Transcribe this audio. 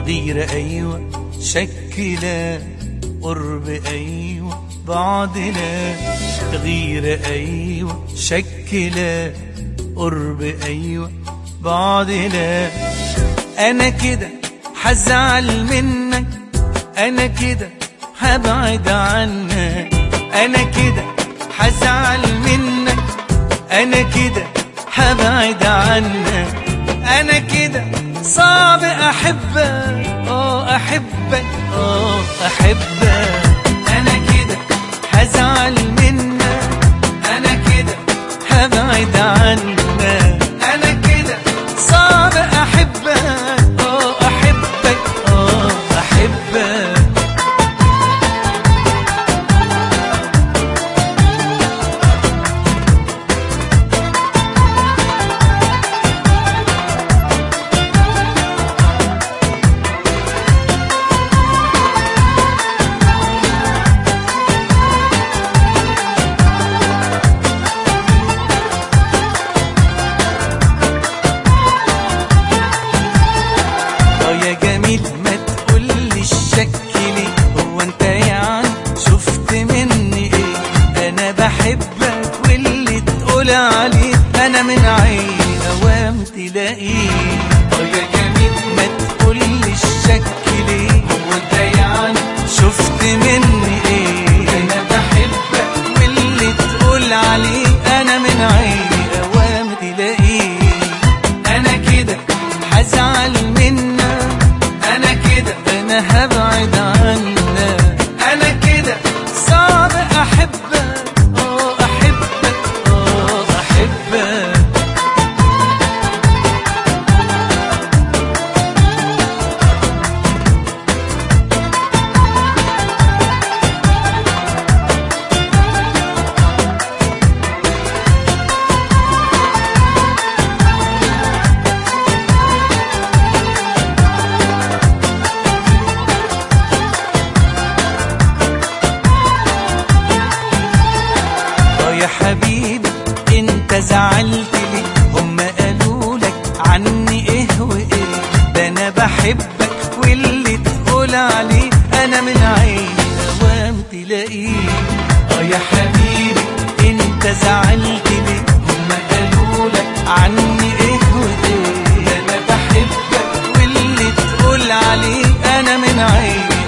غيرة أيوة شكلة، قرب أيوة بعدنا، غيرة أيوة شكلة، قرب أيوة بعدنا. أنا كده حزعل منك، أنا كده هبعد عنك، أنا كده حزعل منك، أنا كده هبعد عنك، أنا كده صعب أحبك، أحبك، أحبك. أنا كده هزعل منك، أنا كده هبعد عنك، أنا كده صعب أحبك، أحبك، أحبك. ما تقوليش شكلي، هو انت يعني شفت مني ايه؟ انا بحبك واللي تقول عليه انا من عيني اوام تلاقيه. يا جميل ما تقوليش شكلي، هو انت يعني شفت مني ايه؟ انا بحبك واللي تقول عليه انا من عيني اوام تلاقيه. انا كده هزعل منك، أنا كده أنا هبعد عنك، أنا كده صعب أحبك، أحبك، أحبك. يا حبيبي انت زعلت لي، هم قالوا لك عني ايه وايه؟ ده انا بحبك واللي تقول عليه انا من عيني اوام تلاقيه. يا حبيبي انت زعلت لي، هم قالوا لك عني ايه وايه؟ ده انا بحبك واللي تقول عليه انا من عيني